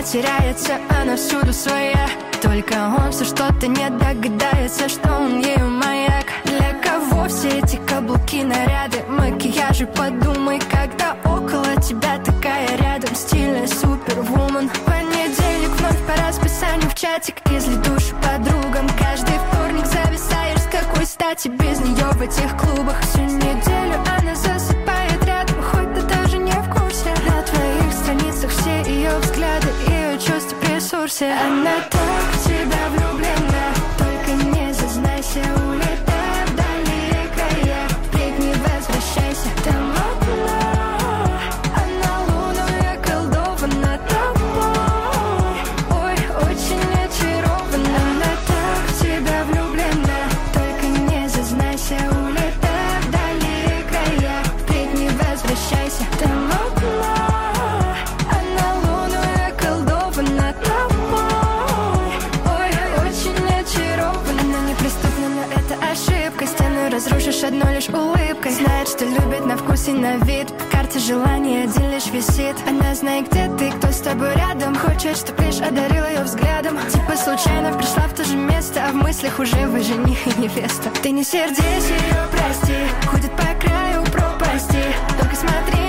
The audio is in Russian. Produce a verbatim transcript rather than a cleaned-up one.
теряется, она всюду своя. Только он все что-то не догадается, что он ею маяк. Для кого все эти каблуки, наряды, макияжи? Подумай, когда около тебя такая рядом, стильная супервумен. Понедельник вновь по расписанию в чатик, изли душу подругам. Каждый вторник зависаешь, с какой стати без нее в этих клубах. Всю неделю она засыпает рядом, хоть ты даже не в курсе. На твоих страницах все ее взгляды, ее чувства в ресурсе. Она так в тебя влюблена, только не зазнайся, улетай вдали края. Впредь не возвращайся, там окно, она луной околдована тобой. Ой, очень очарована. Она так в тебя влюблена, только не зазнайся, улетай вдали края. Впредь не возвращайся, там окно, она луной околдована тобой. Ой, очень очарована. Она неприступна, но это ошибка. Стену разрушишь одной лишь улыбкой. Знает, что любит на вкус и на вид. В карте желаний один лишь висит. Она знает, где ты, кто с тобой рядом. Хочет, чтоб лишь одарил ее взглядом. Типа случайно пришла в то же место, а в мыслях уже вы жених и невеста. Ты не сердись ее, прости, ходит по краю пропасти. Только смотри